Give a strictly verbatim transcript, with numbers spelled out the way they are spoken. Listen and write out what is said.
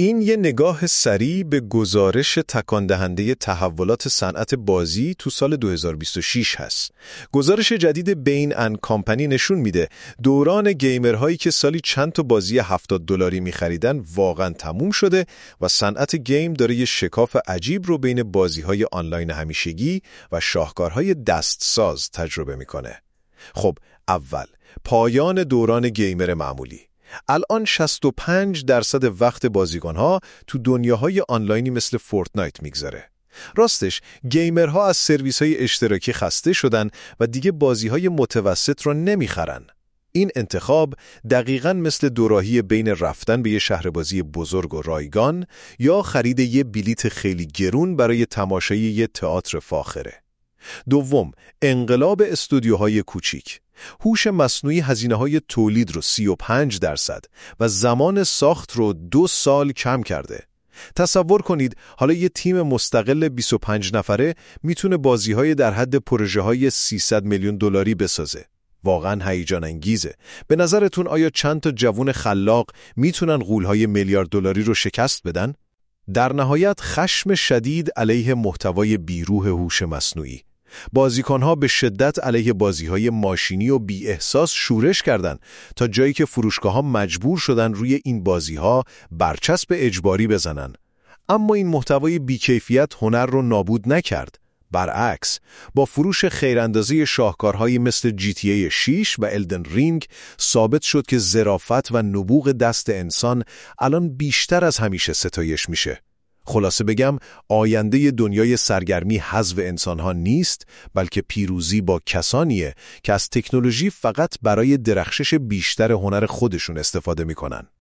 این یه نگاه سریع به گزارش تکان دهنده تحولات صنعت بازی تو سال دو هزار و بیست و شش هست. گزارش جدید بین اند کامپنی نشون میده دوران گیمرهایی که سالی چند تا بازی هفتاد دلاری می‌خریدن واقعاً تموم شده و صنعت گیم داره یه شکاف عجیب رو بین بازی‌های آنلاین همیشگی و شاهکارهای دستساز تجربه میکنه. خب اول پایان دوران گیمر معمولی. الان شصت و پنج درصد وقت بازیکن‌ها تو دنیاهای آنلاینی مثل فورتنایت میگذره. راستش گیمرها از سرویس‌های اشتراکی خسته شدن و دیگه بازی‌های متوسط رو نمیخرن. این انتخاب دقیقاً مثل دوراهی بین رفتن به یه شهر بازی بزرگ و رایگان یا خرید یه بلیت خیلی گرون برای تماشای یه تئاتر فاخره. دوم، انقلاب استودیوهای کوچیک. هوش مصنوعی هزینه‌های تولید رو سی و پنج درصد و زمان ساخت رو دو سال کم کرده. تصور کنید حالا یه تیم مستقل بیست و پنج نفره میتونه بازی‌های در حد پروژه‌های سیصد میلیون دلاری بسازه. واقعاً هیجان انگیزه. به نظرتون آیا چند تا جوون خلاق میتونن غول‌های میلیارد دلاری رو شکست بدن؟ در نهایت خشم شدید علیه محتوای بیروح هوش مصنوعی. بازیکنها به شدت علیه بازی‌های ماشینی و بی احساس شورش کردند تا جایی که فروشگاه‌ها مجبور شدن روی این بازی‌ها برچسب اجباری بزنن. اما این محتوای بی‌کیفیت هنر رو نابود نکرد. برعکس، با فروش خیراندازی شاهکارهایی مثل جی تی ای شش و الدن رینگ ثابت شد که ظرافت و نبوغ دست انسان الان بیشتر از همیشه ستایش میشه. خلاصه بگم آینده دنیای سرگرمی حذف انسانها نیست، بلکه پیروزی با کسانیه که از تکنولوژی فقط برای درخشش بیشتر هنر خودشون استفاده میکنن.